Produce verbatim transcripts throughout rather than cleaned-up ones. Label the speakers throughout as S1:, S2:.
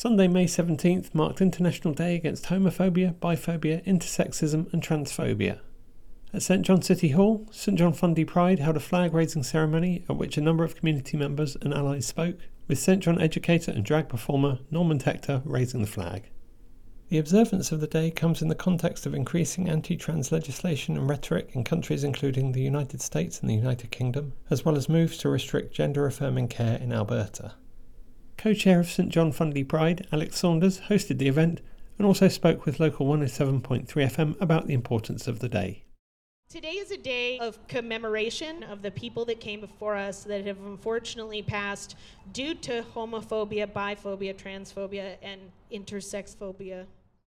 S1: Sunday, May seventeenth marked International Day Against Homophobia, Biphobia, Intersexism and Transphobia. At St John City Hall, St John Fundy Pride held a flag-raising ceremony at which a number of community members and allies spoke, with St John educator and drag performer Norman Tector raising the flag. The observance of the day comes in the context of increasing anti-trans legislation and rhetoric in countries including the United States and the United Kingdom, as well as moves to restrict gender-affirming care in Alberta. Co-chair of St John Fundy Pride, Alex Saunders, hosted the event and also spoke with Local one oh seven point three F M about the importance of the day.
S2: Today is a day of commemoration of the people that came before us that have unfortunately passed due to homophobia, biphobia, transphobia, and intersex phobia.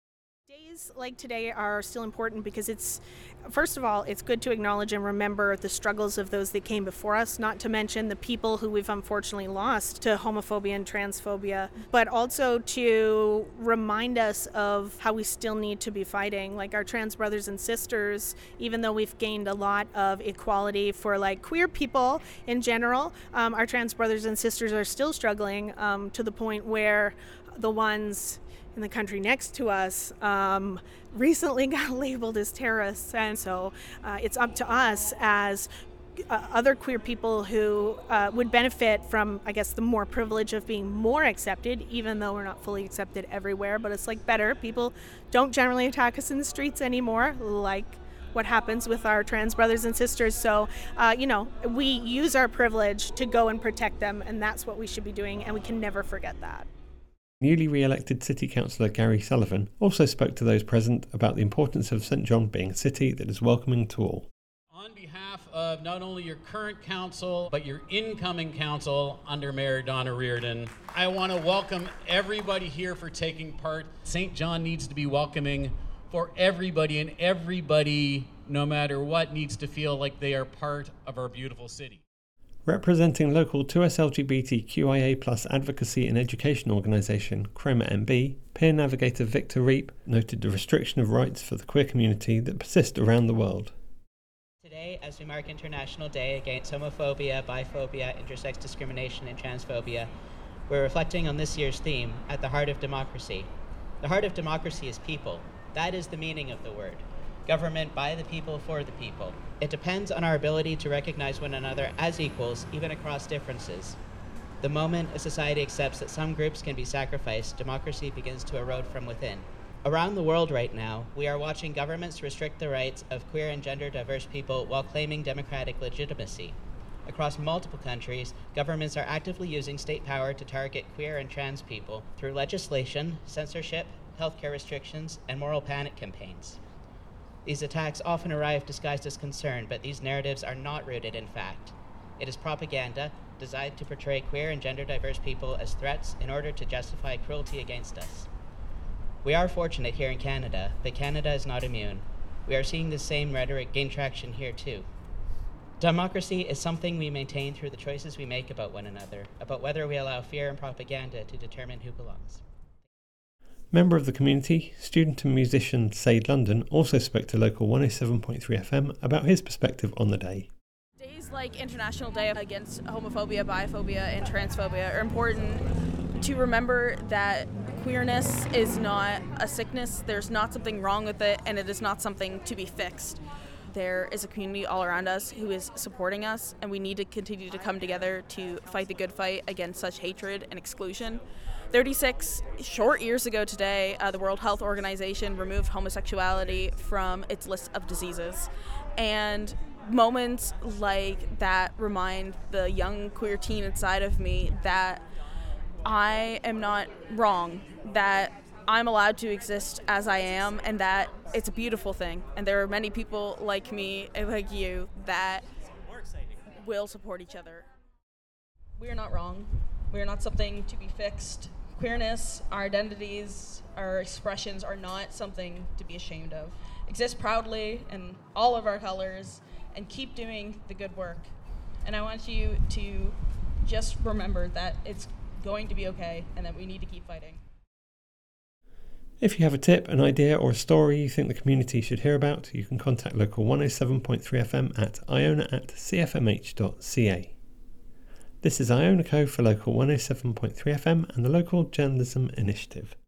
S3: Days like today are still important because it's, first of all, it's good to acknowledge and remember the struggles of those that came before us, not to mention the people who we've unfortunately lost to homophobia and transphobia, but also to remind us of how we still need to be fighting. Like our trans brothers and sisters, even though we've gained a lot of equality for like queer people in general, um, our trans brothers and sisters are still struggling um, to the point where the ones in the country next to us um, recently got labeled as terrorists. And so uh, it's up to us as uh, other queer people who uh, would benefit from, I guess, the more privilege of being more accepted, even though we're not fully accepted everywhere. But it's like better. People don't generally attack us in the streets anymore, like what happens with our trans brothers and sisters. So, uh, you know, we use our privilege to go and protect them, and that's what we should be doing, and we can never forget that.
S1: Newly re-elected City Councillor Gary Sullivan also spoke to those present about the importance of St John being a city that is welcoming to all.
S4: On behalf of not only your current council, but your incoming council under Mayor Donna Reardon, I want to welcome everybody here for taking part. Saint John needs to be welcoming for everybody, and everybody, no matter what, needs to feel like they are part of our beautiful city.
S1: Representing local two S L G B T Q I A plus advocacy and education organisation Crema M B, peer navigator Victor Reap noted the restriction of rights for the queer community that persist around the world.
S5: Today, as we mark International Day Against Homophobia, Biphobia, Intersex Discrimination and Transphobia, we're reflecting on this year's theme, At the Heart of Democracy. The heart of democracy is people. That is the meaning of the word. Government by the people, for the people. It depends on our ability to recognize one another as equals, even across differences. The moment a society accepts that some groups can be sacrificed, democracy begins to erode from within. Around the world right now, we are watching governments restrict the rights of queer and gender diverse people while claiming democratic legitimacy. Across multiple countries, governments are actively using state power to target queer and trans people through legislation, censorship, healthcare restrictions, and moral panic campaigns. These attacks often arrive disguised as concern, but these narratives are not rooted in fact. It is propaganda designed to portray queer and gender diverse people as threats in order to justify cruelty against us. We are fortunate here in Canada, but Canada is not immune. We are seeing the same rhetoric gain traction here too. Democracy is something we maintain through the choices we make about one another, about whether we allow fear and propaganda to determine who belongs.
S1: Member of the community, student and musician Sade London also spoke to Local one oh seven point three F M about his perspective on the day.
S6: Days like International Day Against Homophobia, Biphobia, and Transphobia are important to remember that queerness is not a sickness, there's not something wrong with it, and it is not something to be fixed. There is a community all around us who is supporting us, and we need to continue to come together to fight the good fight against such hatred and exclusion. thirty-six short years ago today, uh, the World Health Organization removed homosexuality from its list of diseases. And moments like that remind the young queer teen inside of me that I am not wrong, that I'm allowed to exist as I am, and that it's a beautiful thing. And there are many people like me and like you that will support each other. We are not wrong. We are not something to be fixed. Queerness, our identities, our expressions are not something to be ashamed of. Exist proudly in all of our colors and keep doing the good work. And I want you to just remember that it's going to be okay and that we need to keep fighting.
S1: If you have a tip, an idea or a story you think the community should hear about, you can contact Local one oh seven point three F M at iona at c f m h dot c a. This is Iona Co for Local one oh seven point three F M and the Local Journalism Initiative.